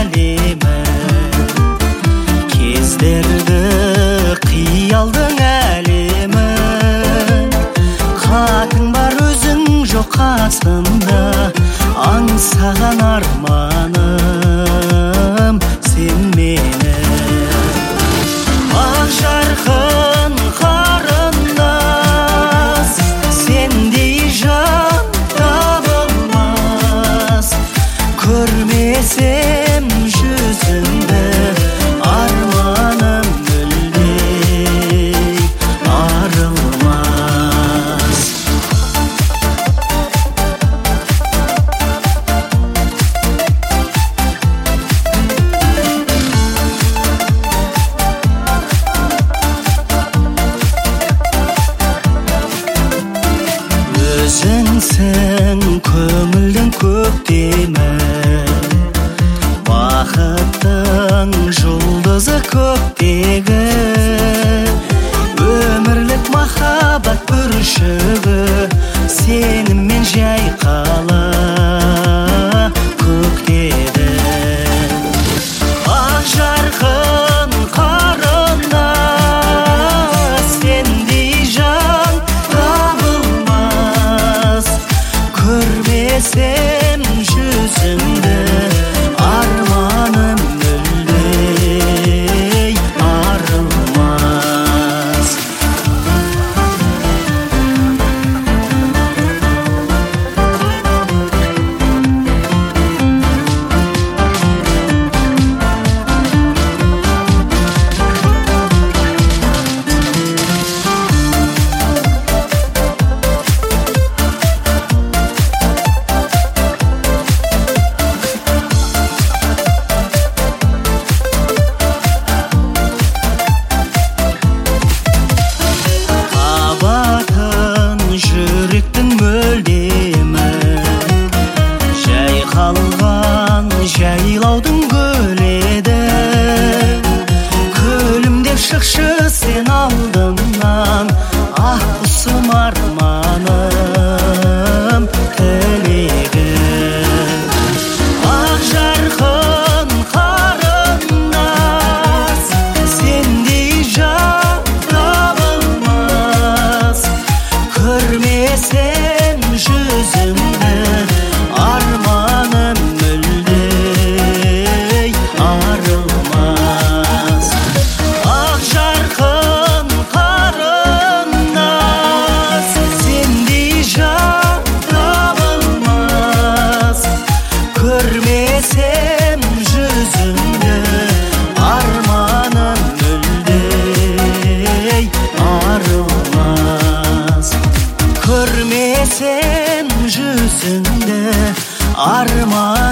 әлемі, кездерді қиялдың әлемі. Хатың бар өзің жоқ қасымда, аңсаған арманым сен мені. Ақ жарқын қарындас, сендей жан табылмас. Көрмесем жүзіңді, арманым мүлде арылмас. Өзіңсің көңілдің көктемі, бақыттың жұлдызы көктегі. Өмірлік махаббат бүршігі, сеніммен жайқала көктеді. Ақ жарқын қарындас, сендей жан табылмас. Көрмесем жүзіңді, арманым мүлде арылмас. Жүректің мөлдемі, жайқалған жайлаудың гүледі. Күлімдеп шықшы сен алдымнан, ақ құсым арманым тілегім. Ақ жарқын қарындас, сендей жан табылмас. Көрмесем жүзіңді, арманым мүлде арылмас. Ақ жарқын қарындас, сендей жан табылмас. Көрмесем жүзіңді, арманым мүлде арылмас. Көрмесем жүзіңді, арманым